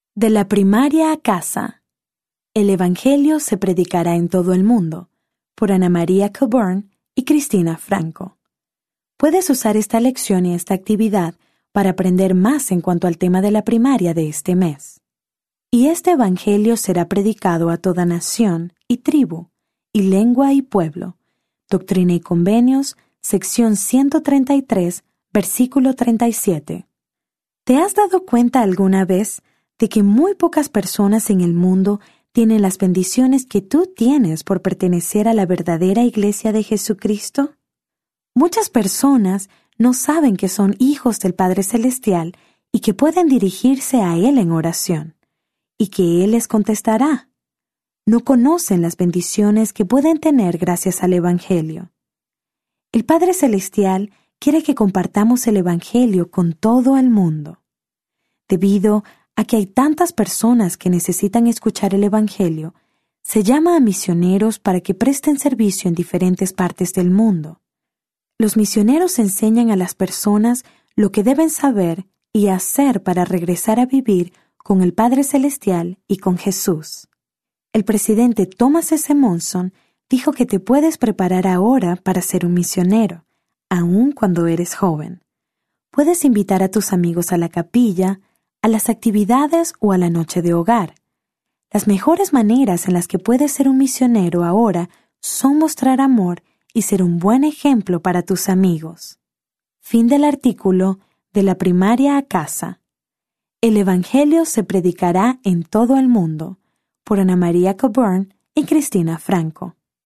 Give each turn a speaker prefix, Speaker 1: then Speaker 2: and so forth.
Speaker 1: De la primaria a casa. El Evangelio se predicará en todo el mundo, por Ana María Coburn y Cristina Franco. Puedes usar esta lección y esta actividad para aprender más en cuanto al tema de la primaria de este mes. Y este Evangelio será predicado a toda nación y tribu, y lengua y pueblo. Doctrina y Convenios, sección 133, versículo 37. ¿Te has dado cuenta alguna vez de que muy pocas personas en el mundo tienen las bendiciones que tú tienes por pertenecer a la verdadera Iglesia de Jesucristo? Muchas personas no saben que son hijos del Padre Celestial y que pueden dirigirse a Él en oración, y que Él les contestará. No conocen las bendiciones que pueden tener gracias al Evangelio. El Padre Celestial quiere que compartamos el Evangelio con todo el mundo. Debido a que hay tantas personas que necesitan escuchar el Evangelio, se llama a misioneros para que presten servicio en diferentes partes del mundo. Los misioneros enseñan a las personas lo que deben saber y hacer para regresar a vivir con el Padre Celestial y con Jesús. El presidente Thomas S. Monson dijo que te puedes preparar ahora para ser un misionero, aun cuando eres joven. Puedes invitar a tus amigos a la capilla, a las actividades o a la noche de hogar. Las mejores maneras en las que puedes ser un misionero ahora son mostrar amor y ser un buen ejemplo para tus amigos. Fin del artículo De la primaria a casa. El Evangelio se predicará en todo el mundo, por Ana María Coburn y Cristina Franco.